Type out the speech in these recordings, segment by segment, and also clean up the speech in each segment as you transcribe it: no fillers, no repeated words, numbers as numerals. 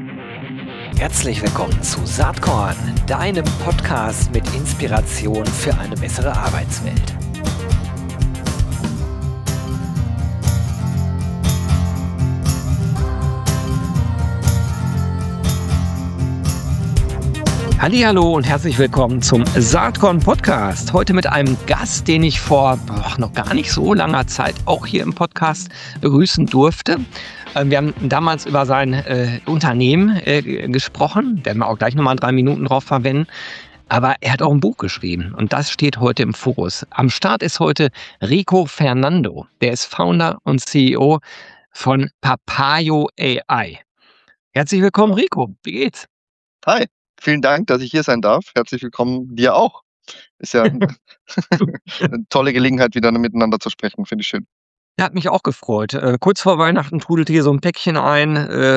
Herzlich willkommen zu Saatkorn, deinem Podcast mit Inspiration für eine bessere Arbeitswelt. Hallihallo und herzlich willkommen zum Saatkorn Podcast. Heute mit einem Gast, den ich vor noch gar nicht so langer Zeit auch hier im Podcast begrüßen durfte. Wir haben damals über sein Unternehmen gesprochen. Werden wir auch gleich nochmal 3 Minuten drauf verwenden. Aber er hat auch ein Buch geschrieben und das steht heute im Fokus. Am Start ist heute Rico Fernando. Der ist Founder und CEO von Papayo AI. Herzlich willkommen, Rico. Wie geht's? Hi, vielen Dank, dass ich hier sein darf. Herzlich willkommen dir auch. Ist ja eine tolle Gelegenheit, wieder miteinander zu sprechen. Finde ich schön. Ja, hat mich auch gefreut. Kurz vor Weihnachten trudelt hier so ein Päckchen ein,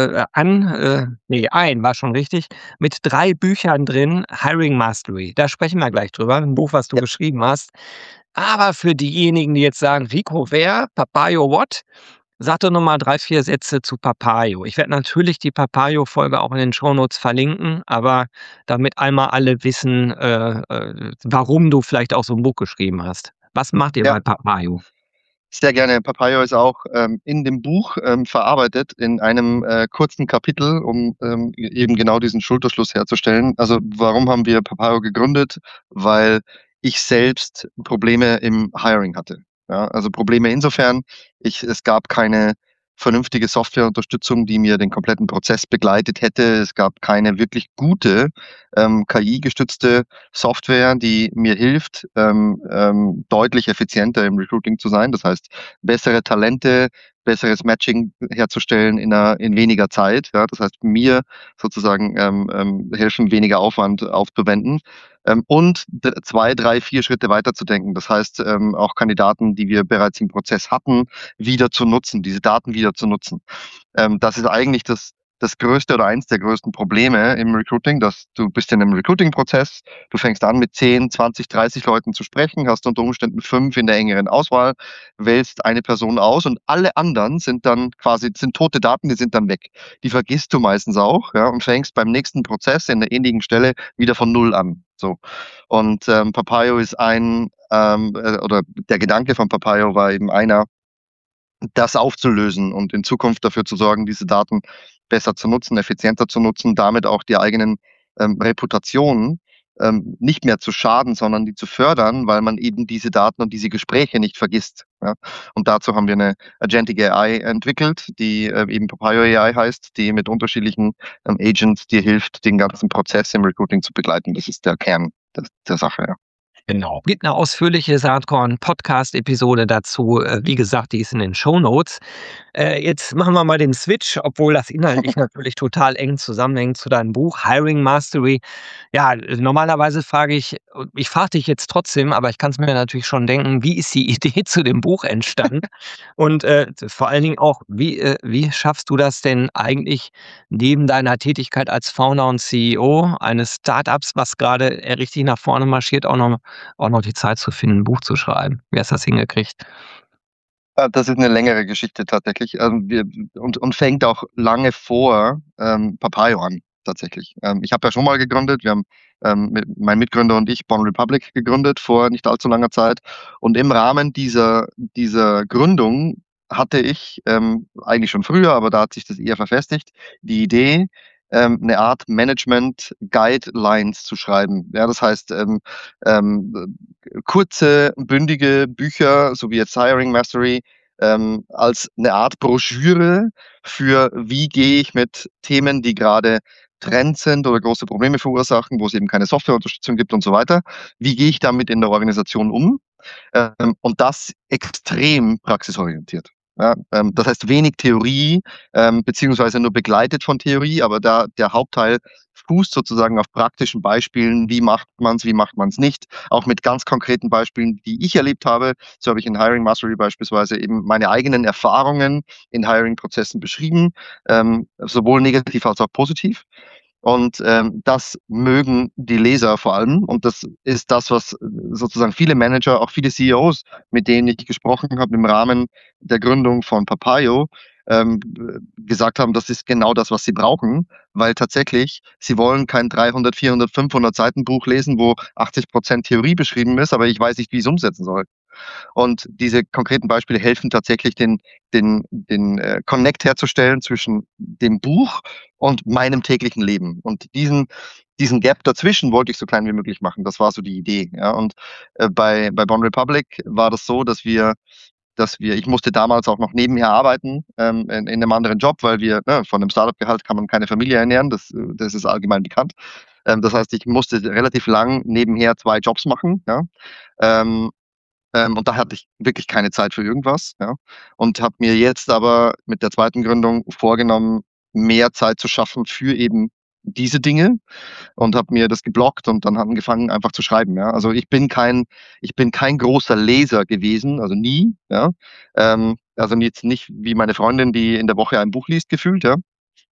war schon richtig, mit 3 Büchern drin, Hiring Mastery. Da sprechen wir gleich drüber, ein Buch, was du Ja. geschrieben hast. Aber für diejenigen, die jetzt sagen, Rico, wer? Papayo what? Sag doch noch mal 3, 4 Sätze zu Papayo. Ich werde natürlich die Papayo-Folge auch in den Shownotes verlinken, aber damit einmal alle wissen, warum du vielleicht auch so ein Buch geschrieben hast. Was macht ihr Ja. bei Papayo? Sehr gerne. Papayo ist auch in dem Buch verarbeitet in einem kurzen Kapitel, um eben genau diesen Schulterschluss herzustellen. Also warum haben wir Papayo gegründet? Weil ich selbst Probleme im Hiring hatte. Ja, also Probleme insofern, es gab keine vernünftige Softwareunterstützung, die mir den kompletten Prozess begleitet hätte. Es gab keine wirklich gute KI-gestützte Software, die mir hilft, deutlich effizienter im Recruiting zu sein. Das heißt, bessere Talente, besseres Matching herzustellen in weniger Zeit. Ja, das heißt, mir sozusagen helfen, weniger Aufwand aufzuwenden. Und 2, 3, 4 Schritte weiter zu denken. Das heißt, auch Kandidaten, die wir bereits im Prozess hatten, wieder zu nutzen, diese Daten wieder zu nutzen. Das ist eigentlich das größte oder eins der größten Probleme im Recruiting, dass du bist in einem Recruiting-Prozess, du fängst an mit 10, 20, 30 Leuten zu sprechen, hast unter Umständen 5 in der engeren Auswahl, wählst eine Person aus und alle anderen sind tote Daten, die sind dann weg. Die vergisst du meistens auch, ja, und fängst beim nächsten Prozess in der ähnlichen Stelle wieder von Null an. So. Und Papayo ist oder der Gedanke von Papayo war eben einer, das aufzulösen und in Zukunft dafür zu sorgen, diese Daten besser zu nutzen, effizienter zu nutzen, damit auch die eigenen Reputationen nicht mehr zu schaden, sondern die zu fördern, weil man eben diese Daten und diese Gespräche nicht vergisst. Ja? Und dazu haben wir eine Agentic AI entwickelt, die eben Papayo AI heißt, die mit unterschiedlichen Agents dir hilft, den ganzen Prozess im Recruiting zu begleiten. Das ist der Kern der Sache. Ja. Genau. Gibt eine ausführliche Saatkorn-Podcast-Episode dazu. Wie gesagt, die ist in den Shownotes. Jetzt machen wir mal den Switch, obwohl das inhaltlich natürlich total eng zusammenhängt zu deinem Buch Hiring Mastery. Ja, normalerweise frage ich dich jetzt trotzdem, aber ich kann es mir natürlich schon denken, wie ist die Idee zu dem Buch entstanden? Und vor allen Dingen auch, wie schaffst du das denn eigentlich neben deiner Tätigkeit als Founder und CEO eines Startups, was gerade richtig nach vorne marschiert, auch noch die Zeit zu finden, ein Buch zu schreiben? Wie hast du das hingekriegt? Das ist eine längere Geschichte tatsächlich. Und fängt auch lange vor Papayo an, tatsächlich. Ich habe ja schon mal gegründet. Wir haben mein Mitgründer und ich Bon Republic gegründet vor nicht allzu langer Zeit. Und im Rahmen dieser Gründung hatte ich eigentlich schon früher, aber da hat sich das eher verfestigt, die Idee, eine Art Management-Guidelines zu schreiben. Ja, das heißt, kurze, bündige Bücher, so wie jetzt Hiring Mastery, als eine Art Broschüre für, wie gehe ich mit Themen, die gerade Trend sind oder große Probleme verursachen, wo es eben keine Softwareunterstützung gibt und so weiter. Wie gehe ich damit in der Organisation um? Und das extrem praxisorientiert. Ja, das heißt wenig Theorie, beziehungsweise nur begleitet von Theorie, aber da der Hauptteil fußt sozusagen auf praktischen Beispielen, wie macht man es nicht, auch mit ganz konkreten Beispielen, die ich erlebt habe. So habe ich in Hiring Mastery beispielsweise eben meine eigenen Erfahrungen in Hiring-Prozessen beschrieben, sowohl negativ als auch positiv. Und das mögen die Leser vor allem. Und das ist das, was sozusagen viele Manager, auch viele CEOs, mit denen ich gesprochen habe im Rahmen der Gründung von Papayo, gesagt haben, das ist genau das, was sie brauchen, weil tatsächlich, sie wollen kein 300, 400, 500 Seiten Buch lesen, wo 80% Theorie beschrieben ist, aber ich weiß nicht, wie ich es umsetzen soll. Und diese konkreten Beispiele helfen tatsächlich, den Connect herzustellen zwischen dem Buch und meinem täglichen Leben. Und diesen Gap dazwischen wollte ich so klein wie möglich machen. Das war so die Idee. Ja. Und bei Bon Republic war das so, ich musste damals auch noch nebenher arbeiten, in einem anderen Job, weil von einem Startup-Gehalt kann man keine Familie ernähren, das ist allgemein bekannt. Das heißt, ich musste relativ lang nebenher 2 Jobs machen, ja. Ähm, und da hatte ich wirklich keine Zeit für irgendwas, ja. Und habe mir jetzt aber mit der zweiten Gründung vorgenommen, mehr Zeit zu schaffen für eben diese Dinge und habe mir das geblockt und dann angefangen einfach zu schreiben, ja. Also ich bin kein großer Leser gewesen, also nie, ja. Also jetzt nicht wie meine Freundin, die in der Woche ein Buch liest, gefühlt, ja.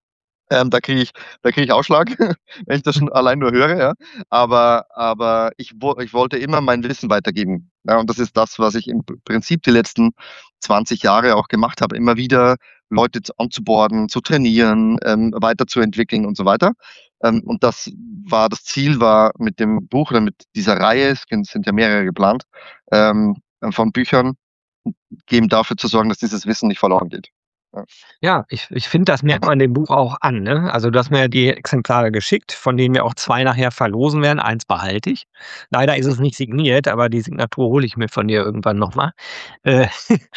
Da kriege ich Ausschlag, wenn ich das schon allein nur höre, ja. Aber ich wollte immer mein Wissen weitergeben. Ja, und das ist das, was ich im Prinzip die letzten 20 Jahre auch gemacht habe. Immer wieder Leute onzuboarden, zu trainieren, weiterzuentwickeln und so weiter. Und das Ziel war mit dem Buch oder mit dieser Reihe, sind ja mehrere geplant, von Büchern, eben dafür zu sorgen, dass dieses Wissen nicht verloren geht. Ja. Ja, ich finde, das merkt man dem Buch auch an, ne? Also, du hast mir ja die Exemplare geschickt, von denen wir auch 2 nachher verlosen werden. Eins behalte ich. Leider ist es nicht signiert, aber die Signatur hole ich mir von dir irgendwann noch mal. Äh,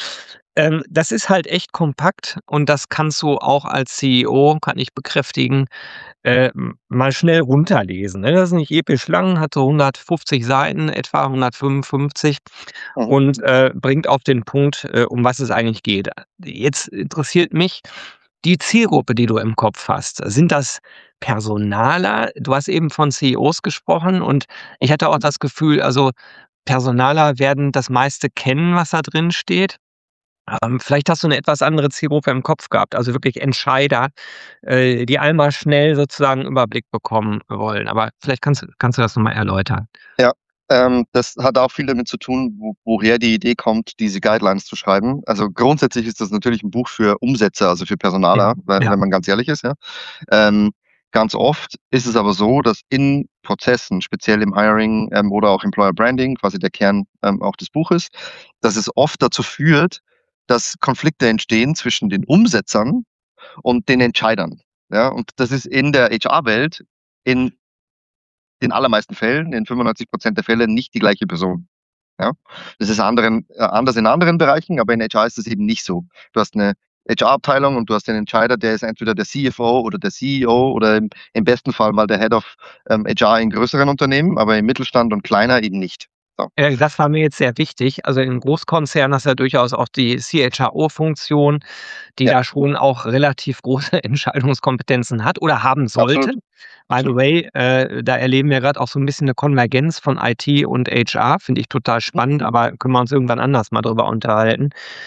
das ist halt echt kompakt und das kannst du auch als CEO, kann ich bekräftigen, mal schnell runterlesen, ne? Das ist nicht episch lang, hat so 150 Seiten, etwa 155 Mhm. und, bringt auf den Punkt, um was es eigentlich geht. Jetzt interessiert mich die Zielgruppe, die du im Kopf hast. Sind das Personaler? Du hast eben von CEOs gesprochen und ich hatte auch das Gefühl, also, Personaler werden das meiste kennen, was da drin steht. Vielleicht hast du 'ne etwas andere Zielgruppe im Kopf gehabt, also wirklich Entscheider, die einmal schnell sozusagen Überblick bekommen wollen. Aber vielleicht kannst du das noch mal erläutern. Ja, das hat auch viel damit zu tun, woher die Idee kommt, diese Guidelines zu schreiben. Also grundsätzlich ist das natürlich ein Buch für Umsetzer, also für Ja, Personaler, ja. wenn man ganz ehrlich ist, ja. Ähm, Ganz oft ist es aber so, dass in Prozessen, speziell im Hiring, oder auch Employer Branding, quasi der Kern, auch des Buches, dass es oft dazu führt, dass Konflikte entstehen zwischen den Umsetzern und den Entscheidern. Ja, und das ist in der HR-Welt in den allermeisten Fällen, in 95% der Fälle, nicht die gleiche Person. Ja? Das ist anders in anderen Bereichen, aber in HR ist das eben nicht so. Du hast eine HR-Abteilung und du hast den Entscheider, der ist entweder der CFO oder der CEO oder im besten Fall mal der Head of HR in größeren Unternehmen, aber im Mittelstand und kleiner eben nicht. So. Das war mir jetzt sehr wichtig. Also, in Großkonzernen hast du ja durchaus auch die CHRO-Funktion, die Ja, da schon auch relativ große Entscheidungskompetenzen hat oder haben sollte. absolut. By the Absolut. way, da erleben wir grad auch so 'n bisschen 'ne Konvergenz von IT und HR, finde ich total spannend, aber können wir uns irgendwann anders mal drüber unterhalten.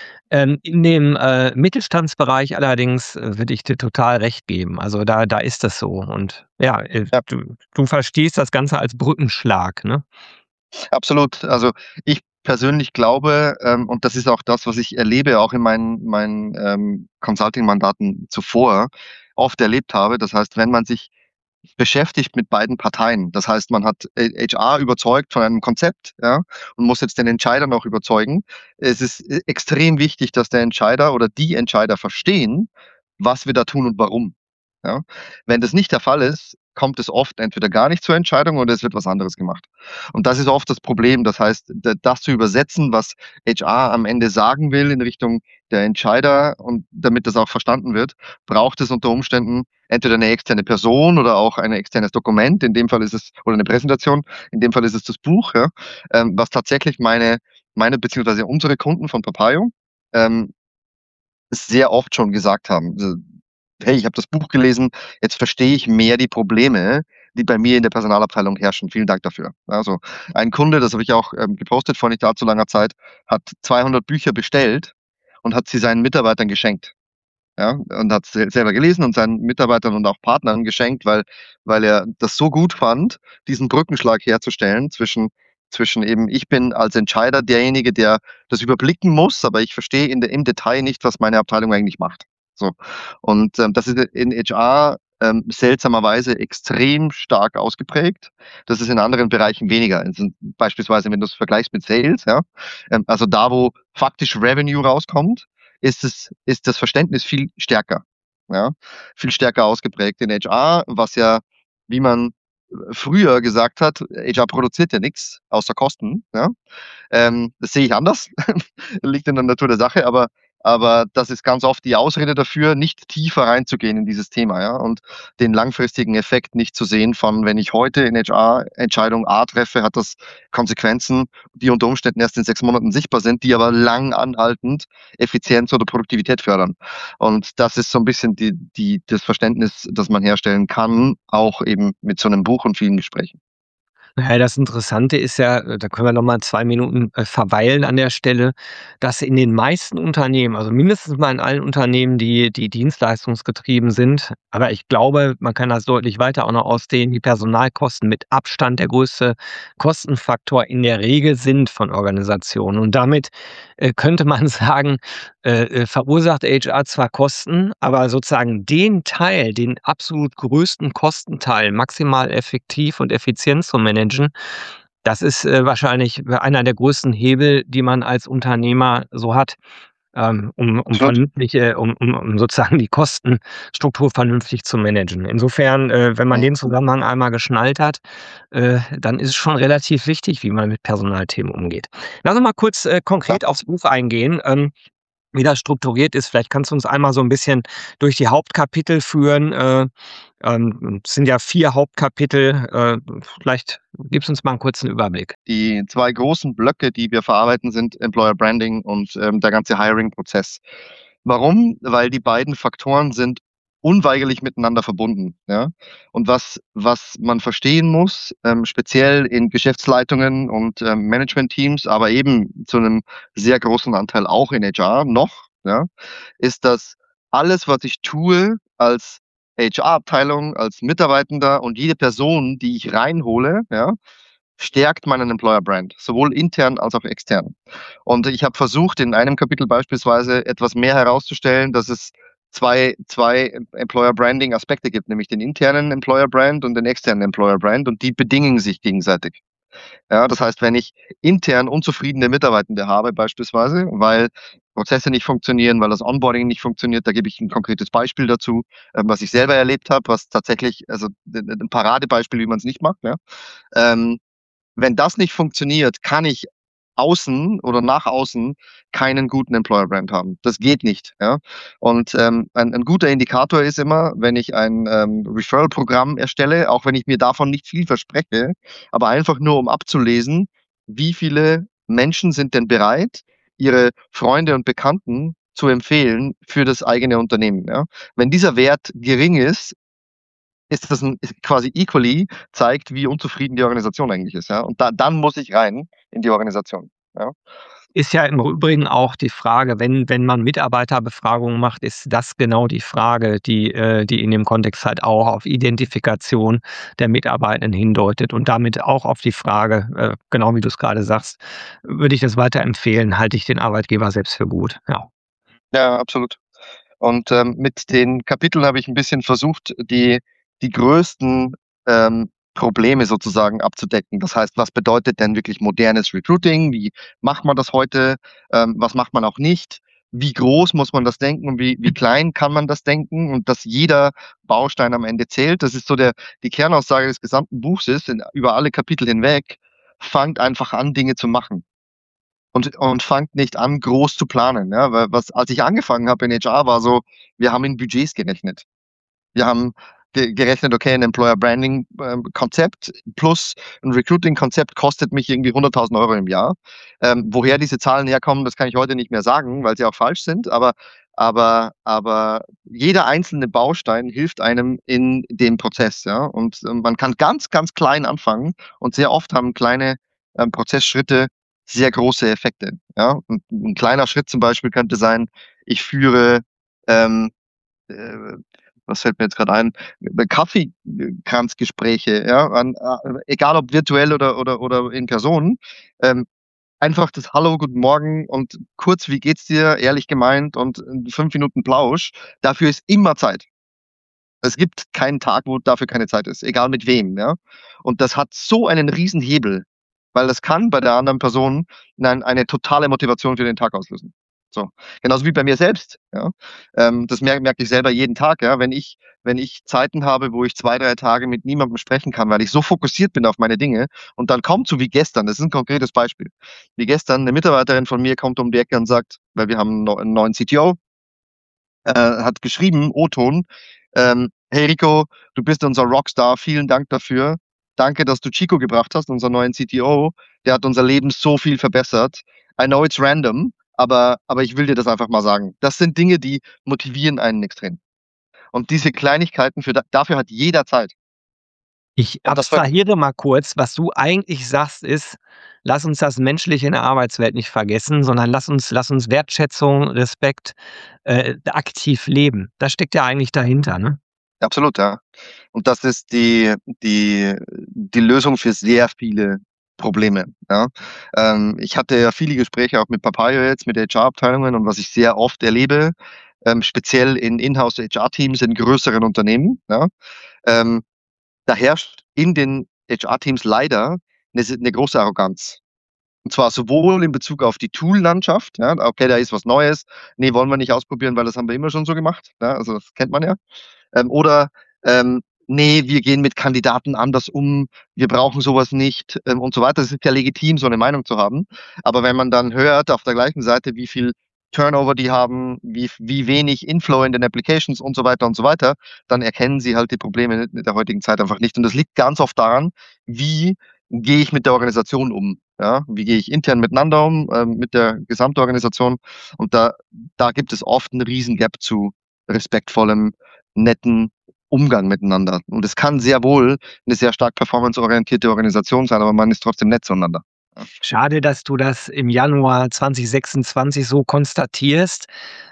In dem, Mittelstandsbereich allerdings, würde ich dir total recht geben. Also, da ist das so und ja, Ja. du verstehst das Ganze als Brückenschlag, ne? Absolut. Also, ich persönlich glaube, und das ist auch das, was ich erlebe, auch in meinen Consulting-Mandaten zuvor oft erlebt habe. Das heißt, wenn man sich beschäftigt mit beiden Parteien, das heißt, man hat HR überzeugt von einem Konzept, ja, und muss jetzt den Entscheider noch überzeugen. Es ist extrem wichtig, dass der Entscheider oder die Entscheider verstehen, was wir da tun und warum, ja. Wenn das nicht der Fall ist, kommt es oft entweder gar nicht zur Entscheidung oder es wird was anderes gemacht. Und das ist oft das Problem. Das heißt, das zu übersetzen, was HR am Ende sagen will in Richtung der Entscheider und damit das auch verstanden wird, braucht es unter Umständen entweder eine externe Person oder auch ein externes Dokument. In dem Fall ist es oder eine Präsentation. In dem Fall ist es das Buch, ja, was tatsächlich meine beziehungsweise unsere Kunden von Papayo ähm, sehr oft schon gesagt haben. So: „Hey, ich habe das Buch gelesen, jetzt verstehe ich mehr die Probleme, die bei mir in der Personalabteilung herrschen. Vielen Dank dafür.“ Also, ein Kunde, das habe ich auch, gepostet vor nicht allzu langer Zeit, hat 200 Bücher bestellt und hat sie seinen Mitarbeitern geschenkt, ja, und hat selber gelesen und seinen Mitarbeitern und auch Partnern geschenkt, weil er das so gut fand, diesen Brückenschlag herzustellen zwischen eben ich bin als Entscheider derjenige, der das überblicken muss, aber ich verstehe im Detail nicht, was meine Abteilung eigentlich macht. So. Und das ist in HR seltsamerweise extrem stark ausgeprägt. Das ist in anderen Bereichen weniger. Also beispielsweise, wenn du es vergleichst mit Sales, ja, also da, wo faktisch Revenue rauskommt, ist das Verständnis viel stärker. Ja, viel stärker ausgeprägt in HR, was ja, wie man früher gesagt hat, HR produziert ja nichts außer Kosten. Ja? Das sehe ich anders, liegt in der Natur der Sache, aber das ist ganz oft die Ausrede dafür, nicht tiefer reinzugehen in dieses Thema, ja, und den langfristigen Effekt nicht zu sehen von, wenn ich heute in HR Entscheidung A treffe, hat das Konsequenzen, die unter Umständen erst in 6 Monaten sichtbar sind, die aber lang anhaltend Effizienz oder Produktivität fördern. Und das ist so ein bisschen das Verständnis, das man herstellen kann, auch eben mit so einem Buch und vielen Gesprächen. Na ja, das Interessante ist ja, da können wir noch mal 2 Minuten, verweilen an der Stelle, dass in den meisten Unternehmen, also mindestens mal in allen Unternehmen, die dienstleistungsgetrieben sind, aber ich glaube, man kann das deutlich weiter auch noch ausdehnen, die Personalkosten mit Abstand der größte Kostenfaktor in der Regel sind von Organisationen. Und damit, könnte man sagen, verursacht HR zwar Kosten, aber sozusagen den Teil, den absolut größten Kostenteil maximal effektiv und effizient zu managen, das ist, wahrscheinlich einer der größten Hebel, die man als Unternehmer so hat, um Absolut. vernünftig, um sozusagen die Kostenstruktur vernünftig zu managen. Insofern, wenn man Mhm. den Zusammenhang einmal geschnallt hat, dann ist es schon relativ wichtig, wie man mit Personalthemen umgeht. Lass uns mal kurz, Ja. konkret aufs Buch eingehen. Wie das strukturiert ist. Vielleicht kannst du uns einmal so 'n bisschen durch die Hauptkapitel führen. Es sind ja 4 Hauptkapitel. Vielleicht gibst uns mal 'n kurzen Überblick. Die zwei großen Blöcke, die wir verarbeiten, sind Employer Branding und der ganze Hiring-Prozess. Warum? Weil die beiden Faktoren sind unweigerlich miteinander verbunden. Ja? Und was man verstehen muss, speziell in Geschäftsleitungen und Management-Teams, aber eben zu einem sehr großen Anteil auch in HR noch, ja, ist, dass alles, was ich tue als HR-Abteilung, als Mitarbeitender und jede Person, die ich reinhole, ja, stärkt meinen Employer Brand, sowohl intern als auch extern. Und ich habe versucht, in einem Kapitel beispielsweise etwas mehr herauszustellen, dass es zwei Employer Branding Aspekte gibt, nämlich den internen Employer Brand und den externen Employer Brand, und die bedingen sich gegenseitig. Ja, das heißt, wenn ich intern unzufriedene Mitarbeitende habe beispielsweise, weil Prozesse nicht funktionieren, weil das Onboarding nicht funktioniert, da gebe ich ein konkretes Beispiel dazu, was ich selber erlebt habe, was tatsächlich, also 'n Paradebeispiel, wie man es nicht macht, ja. Ähm, Wenn das nicht funktioniert, kann ich außen oder nach außen keinen guten Employer Brand haben. Das geht nicht, ja. Und, ein guter Indikator ist immer, wenn ich ein, Referral-Programm erstelle, auch wenn ich mir davon nicht viel verspreche, aber einfach nur, um abzulesen, wie viele Menschen sind denn bereit, ihre Freunde und Bekannten zu empfehlen für das eigene Unternehmen, ja? Wenn dieser Wert gering ist das quasi equally zeigt, wie unzufrieden die Organisation eigentlich ist, ja. Und dann muss ich rein in die Organisation, ja. Ist ja im Übrigen auch die Frage, wenn man Mitarbeiterbefragungen macht, ist das genau die Frage, die in dem Kontext halt auch auf Identifikation der Mitarbeitenden hindeutet und damit auch auf die Frage, genau wie du's grade sagst: „Würde ich das weiterempfehlen? Halte ich den Arbeitgeber selbst für gut?“ Ja. Ja, absolut. Und, mit den Kapiteln habe ich ein bisschen versucht, die größten, Probleme sozusagen abzudecken. Das heißt, was bedeutet denn wirklich modernes Recruiting? Wie macht man das heute? Was macht man auch nicht? Wie groß muss man das denken und wie klein kann man das denken? Und dass jeder Baustein am Ende zählt. Das ist so die Kernaussage des gesamten Buchs ist, über alle Kapitel hinweg: Fangt einfach an, Dinge zu machen. Und fangt nicht an, groß zu planen, ja? Weil als ich angefangen habe in HR, war so, wir haben in Budgets gerechnet. Wir haben gerechnet, okay, ein Employer Branding, Konzept plus ein Recruiting-Konzept kostet mich irgendwie 100.000 € im Jahr. Woher diese Zahlen herkommen, das kann ich heute nicht mehr sagen, weil sie auch falsch sind, aber jeder einzelne Baustein hilft einem in dem Prozess, ja? Und, man kann ganz, ganz klein anfangen und sehr oft haben kleine, Prozessschritte sehr große Effekte, ja? Und 'n kleiner Schritt zum Beispiel könnte sein, ich führe, ähm äh, was fällt mir jetzt gerade ein? Kaffeekranzgespräche, ja, egal ob virtuell oder in Person, ähm, einfach das Hallo, guten Morgen und kurz, wie geht's dir, ehrlich gemeint und 5 Minuten Plausch, dafür ist immer Zeit. Es gibt keinen Tag, wo dafür keine Zeit ist, egal mit wem, ja. Und das hat so einen Riesenhebel, weil das kann bei der anderen Person eine totale Motivation für den Tag auslösen. So. Genauso wie bei mir selbst, ja. Das merke ich selber jeden Tag, ja. Wenn ich Zeiten habe, wo ich 2, 3 Tage mit niemandem sprechen kann, weil ich so fokussiert bin auf meine Dinge und dann kommt so wie gestern, das ist ein konkretes Beispiel. Wie gestern, eine Mitarbeiterin von mir kommt um die Ecke und sagt, weil wir haben einen neuen CTO, hat geschrieben, O-Ton, hey Rico, du bist unser Rockstar, vielen Dank dafür. Danke, dass du Chico gebracht hast, unseren neuen CTO. Der hat unser Leben so viel verbessert. I know it's random, aber ich will dir das einfach mal sagen. Das sind Dinge, die motivieren einen extrem. Und diese Kleinigkeiten, dafür hat jeder Zeit. Ich Und das freut mich. abstrahiere mal kurz. Was du eigentlich sagst, ist: „Lass uns das Menschliche in der Arbeitswelt nicht vergessen, sondern lass uns Wertschätzung, Respekt, aktiv leben.“ Das steckt ja eigentlich dahinter, ne? Absolut, ja. Und das ist die Lösung für sehr viele Probleme, ja. Ich hatte ja viele Gespräche auch mit Papaya jetzt, mit HR-Abteilungen und was ich sehr oft erlebe, speziell in Inhouse HR-Teams in größeren Unternehmen, ja, ähm, da herrscht in den HR-Teams leider eine große Arroganz. Und zwar sowohl in Bezug auf die Tool-Landschaft, ja, okay, da ist was Neues. Ne, wollen wir nicht ausprobieren, weil das haben wir immer schon so gemacht, ja, also das kennt man ja. Oder, ne, wir gehen mit Kandidaten anders um, wir brauchen sowas nicht, und so weiter. Es ist ja legitim, so eine Meinung zu haben. Aber wenn man dann hört auf der gleichen Seite, wie viel Turnover die haben, wie wenig Inflow in den Applications und so weiter, dann erkennen sie halt die Probleme in der heutigen Zeit einfach nicht. Und das liegt ganz oft daran, wie gehe ich mit der Organisation um, ja? Wie gehe ich intern miteinander um, mit der Gesamtorganisation? Und da gibt es oft 'n riesen Gap zu respektvollem, netten Umgang miteinander. Und es kann sehr wohl eine sehr stark performanceorientierte Organisation sein, aber man ist trotzdem nett zueinander. Ja. Schade, dass du das im Januar 2026 so konstatierst.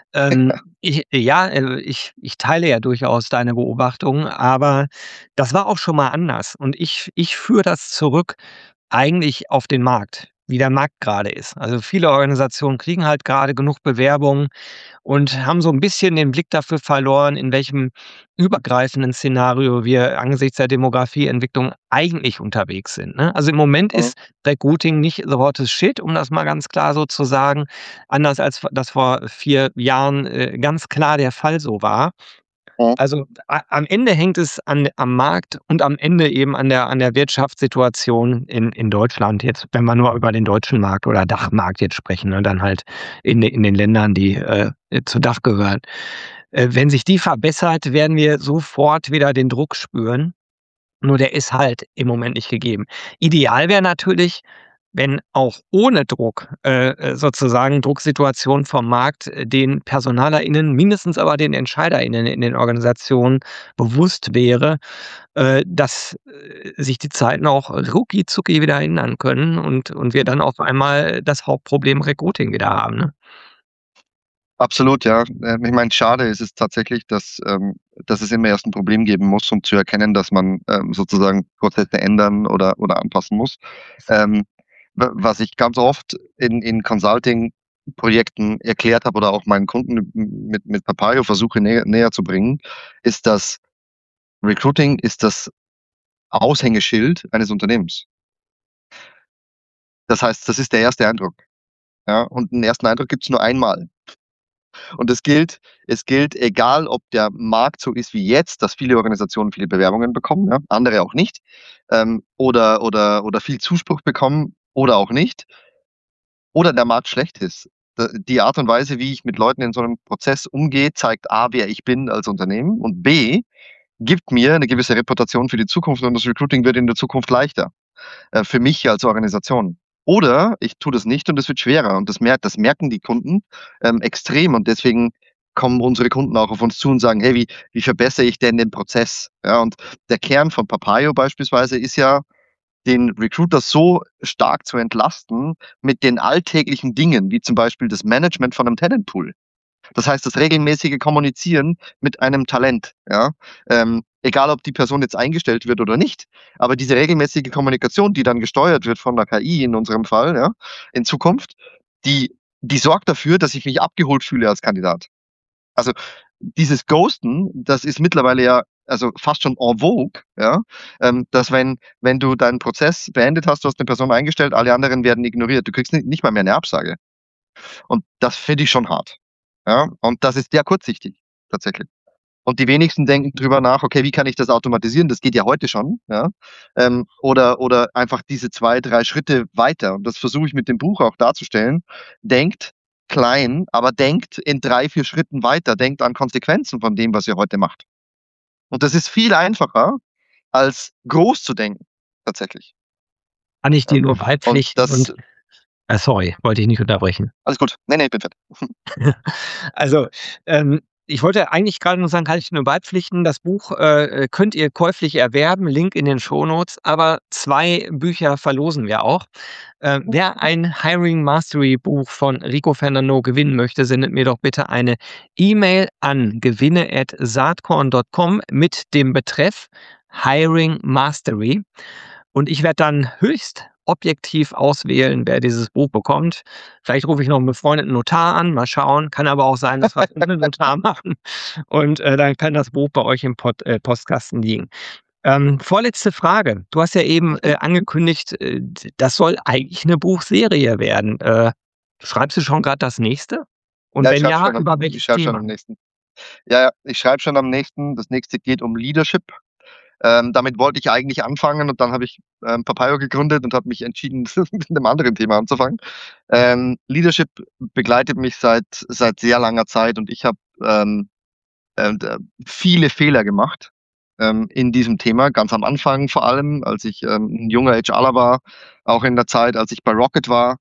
Ich teile ja durchaus deine Beobachtung, aber das war auch schon mal anders. Und ich führe das zurück eigentlich auf den Markt, wie der Markt gerade ist. Also, viele Organisationen kriegen halt gerade genug Bewerbungen und haben so ein bisschen den Blick dafür verloren, in welchem übergreifenden Szenario wir angesichts der Demografieentwicklung eigentlich unterwegs sind, ne? Also, im Moment Mhm. ist Recruiting nicht the hottest shit, um das mal ganz klar so zu sagen, anders als das vor 4 Jahren, ganz klar der Fall so war. Mhm. Also, am Ende hängt es am Markt und am Ende eben an der Wirtschaftssituation in Deutschland jetzt, wenn wir nur über den deutschen Markt oder Dachmarkt jetzt sprechen, ne, dann halt in den Ländern, die, zu Dach gehören. Wenn sich die verbessert, werden wir sofort wieder den Druck spüren, nur der ist halt im Moment nicht gegeben. Ideal wäre natürlich, wenn auch ohne Druck, sozusagen Drucksituationen vom Markt, den PersonalerInnen, mindestens aber den EntscheiderInnen in den Organisationen bewusst wäre, dass, sich die Zeiten auch rucki-zucki wieder ändern können und wir dann auf einmal das Hauptproblem Recruiting wieder haben, ne? Absolut, ja. Ich meine, schade ist es tatsächlich, dass es immer erst 'n Problem geben muss, um zu erkennen, dass man, sozusagen Prozesse ändern oder anpassen muss. Ähm, was ich ganz oft in Consulting-Projekten erklärt habe oder auch meinen Kunden mit Papaya versuche näher zu bringen, ist, dass Recruiting ist das Aushängeschild eines Unternehmens. Das heißt, das ist der erste Eindruck, ja? Und 'n ersten Eindruck gibt's nur einmal. Und es gilt, egal ob der Markt so ist wie jetzt, dass viele Organisationen viele Bewerbungen bekommen, ja, andere auch nicht, oder viel Zuspruch bekommen oder auch nicht, oder der Markt schlecht ist. Die Art und Weise, wie ich mit Leuten in so einem Prozess umgehe, zeigt A, wer ich bin als Unternehmen und B, gibt mir eine gewisse Reputation für die Zukunft und das Recruiting wird in der Zukunft leichter, für mich als Organisation. Oder ich tue das nicht und es wird schwerer und das merken die Kunden, extrem und deswegen kommen unsere Kunden auch auf uns zu und sagen: „Hey, wie verbessere ich denn den Prozess?“ Ja, und der Kern von Papayo beispielsweise ist ja, den Recruiter so stark zu entlasten mit den alltäglichen Dingen, wie zum Beispiel das Management von einem Talentpool. Das heißt, das regelmäßige Kommunizieren mit einem Talent, ja. Egal, ob die Person jetzt eingestellt wird oder nicht, aber diese regelmäßige Kommunikation, die dann gesteuert wird von der KI in unserem Fall, ja, in Zukunft, die sorgt dafür, dass ich mich abgeholt fühle als Kandidat. Also dieses Ghosten, das ist mittlerweile ja also fast schon en vogue, ja, dass wenn du deinen Prozess beendet hast, du hast eine Person eingestellt, alle anderen werden ignoriert. Du kriegst nicht mal mehr eine Absage. Und das finde ich schon hart. Ja, und das ist sehr kurzsichtig, tatsächlich. Und die wenigsten denken drüber nach, okay, wie kann ich das automatisieren? Das geht ja heute schon, ja. Oder einfach diese 2, 3 Schritte weiter. Und das versuche ich mit dem Buch auch darzustellen. Denkt klein, aber denkt in 3, 4 Schritten weiter. Denkt an Konsequenzen von dem, was ihr heute macht. Und das ist viel einfacher, als groß zu denken, tatsächlich. Kann ich Ja. dir nur Und beipflichten das, und sorry, wollte ich nicht unterbrechen. alles gut. Nee, ich bin fertig. Also, ich wollte eigentlich gerade nur sagen, kann ich nur beipflichten. Das Buch, könnt ihr käuflich erwerben, Link in den Shownotes, aber 2 Bücher verlosen wir auch. Wer ein Hiring Mastery Buch von Rico Fernando gewinnen möchte, sendet mir doch bitte eine E-Mail an gewinne@saatkorn.com mit dem Betreff Hiring Mastery. Und ich werde dann höchst objektiv auswählen, wer dieses Buch bekommt. Vielleicht rufe ich noch einen befreundeten Notar an, mal schauen. Kann aber auch sein, dass wir es ohne Notar machen und, dann kann das Buch bei euch im Postkasten liegen. Vorletzte Frage. Du hast ja eben, angekündigt, das soll eigentlich eine Buchserie werden. Schreibst du schon gerade das nächste? Und Ja, wenn ja, über ich welches schreibe schon Thema? am nächsten. Ja, ja, ich schreibe schon am nächsten. Das nächste geht um Leadership. Damit wollte ich eigentlich anfangen und dann habe ich Papaya gegründet und habe mich entschieden, mit einem anderen Thema anzufangen. Leadership begleitet mich seit sehr langer Zeit und ich habe viele Fehler gemacht in diesem Thema. Ganz am Anfang vor allem, als ich ein junger HRler war, auch in der Zeit, als ich bei Rocket war,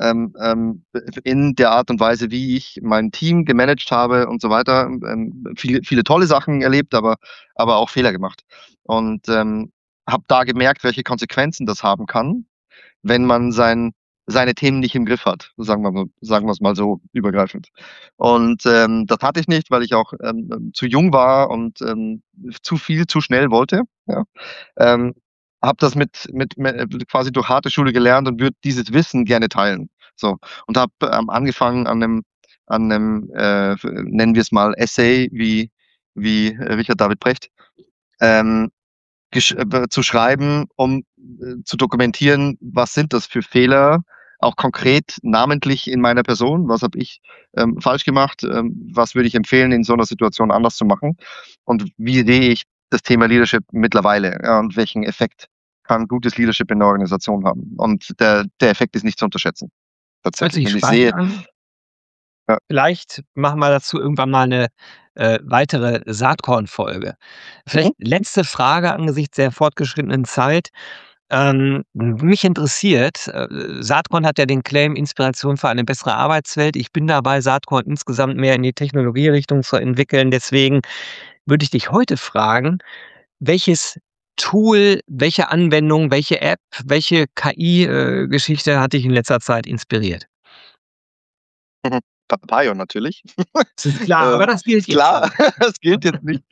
in der Art und Weise, wie ich mein Team gemanagt habe und so weiter. Viele tolle Sachen erlebt, aber auch Fehler gemacht. Und habe da gemerkt, welche Konsequenzen das haben kann, wenn man seine Themen nicht im Griff hat, sagen wir es mal so übergreifend. Und das hatte ich nicht, weil ich auch zu jung war und zu viel, zu schnell wollte. Ja. Ähm, habe das mit quasi durch harte Schule gelernt und würde dieses Wissen gerne teilen. So und habe angefangen an einem nennen wir es mal Essay wie Richard David Brecht ähm, zu schreiben, um zu dokumentieren, was sind das für Fehler, auch konkret namentlich in meiner Person, was habe ich falsch gemacht, was würde ich empfehlen, in so einer Situation anders zu machen und wie sehe ich das Thema Leadership mittlerweile, ja, und welchen Effekt kann gutes Leadership in der Organisation haben. Und der Effekt ist nicht zu unterschätzen, Hört tatsächlich. sich Und ich spannend sehe, an. ja, Vielleicht machen wir dazu irgendwann mal eine weitere Saatkorn-Folge. mhm, Vielleicht letzte Frage angesichts der fortgeschrittenen Zeit. Mich interessiert, Saatkorn hat ja den Claim „Inspiration für eine bessere Arbeitswelt." Ich bin dabei, Saatkorn insgesamt mehr in die Technologierichtung zu entwickeln. Deswegen würde ich dich heute fragen, welches Tool, welche Anwendung, welche App, welche KI, Geschichte hat dich in letzter Zeit inspiriert? mhm. Papaya natürlich. Das ist klar, aber Ähm, das gilt jetzt klar, nicht. das gilt jetzt nicht.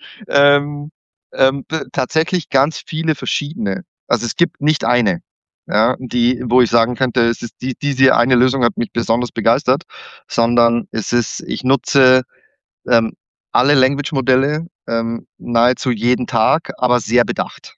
Tatsächlich ganz viele verschiedene. Also es gibt nicht eine, ja, wo ich sagen könnte, es ist diese eine Lösung hat mich besonders begeistert, sondern ich nutze ähm, alle Language-Modelle nahezu jeden Tag, aber sehr bedacht.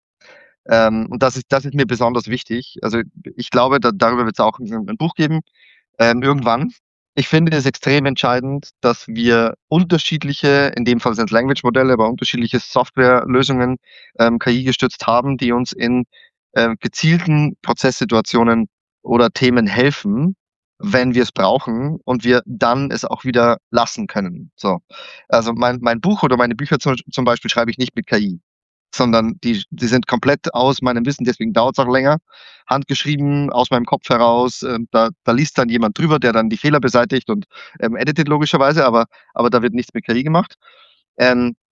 Und das ist mir besonders wichtig. Also ich glaube, darüber wird es auch ein Buch geben, irgendwann. Ich finde es extrem entscheidend, dass wir unterschiedliche, in dem Fall sind es Language-Modelle, aber unterschiedliche Softwarelösungen KI-gestützt haben, die uns in gezielten Prozesssituationen oder Themen helfen, wenn wir es brauchen und wir dann es auch wieder lassen können. So. Also mein Buch oder meine Bücher zum Beispiel schreibe ich nicht mit KI, sondern die sind komplett aus meinem Wissen, deswegen dauert es auch länger. Handgeschrieben, aus meinem Kopf heraus. Da liest dann jemand drüber, der dann die Fehler beseitigt und editet logischerweise, aber da wird nichts mit KI gemacht. Ähm,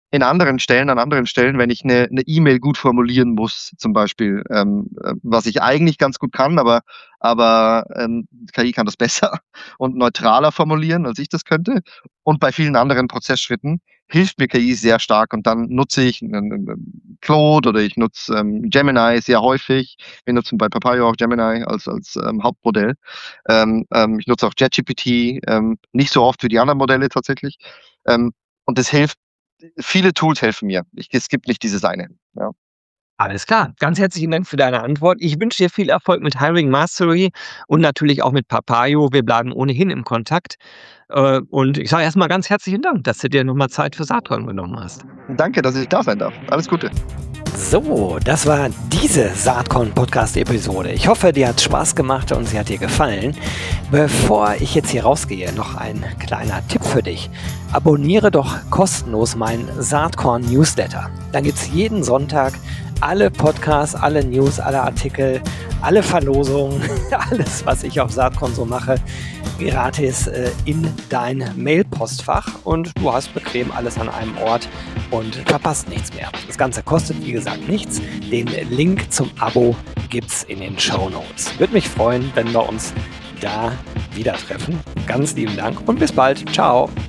an anderen Stellen, wenn ich eine E-Mail gut formulieren muss, zum Beispiel, was ich eigentlich ganz gut kann, aber KI kann das besser und neutraler formulieren, als ich das könnte. Und bei vielen anderen Prozessschritten hilft mir KI sehr stark und dann nutze ich Claude oder ich nutze Gemini sehr häufig. Wir nutzen bei Papaya auch Gemini als Hauptmodell. Ich nutze auch ChatGPT, nicht so oft wie die anderen Modelle tatsächlich. Und das hilft. Viele Tools helfen mir. Es gibt nicht dieses eine. Ja. Alles klar. Ganz herzlichen Dank für deine Antwort. Ich wünsche dir viel Erfolg mit Hiring Mastery und natürlich auch mit Papayo. Wir bleiben ohnehin im Kontakt. Und ich sage erstmal ganz herzlichen Dank, dass du dir nochmal Zeit für Saatkorn genommen hast. Danke, dass ich da sein darf. Alles Gute. So, das war diese Saatkorn-Podcast-Episode. Ich hoffe, dir hat Spaß gemacht und sie hat dir gefallen. Bevor ich jetzt hier rausgehe, noch ein kleiner Tipp für dich. Abonniere doch kostenlos meinen Saatkorn-Newsletter. Dann gibt es jeden Sonntag alle Podcasts, alle News, alle Artikel, alle Verlosungen, alles, was ich auf Saatkorn so mache, gratis in dein Mailpostfach und du hast bequem alles an einem Ort und verpasst nichts mehr. Das Ganze kostet, wie gesagt, nichts. Den Link zum Abo gibt's in den Shownotes. Würde mich freuen, wenn wir uns da wieder treffen. Ganz lieben Dank und bis bald. Ciao.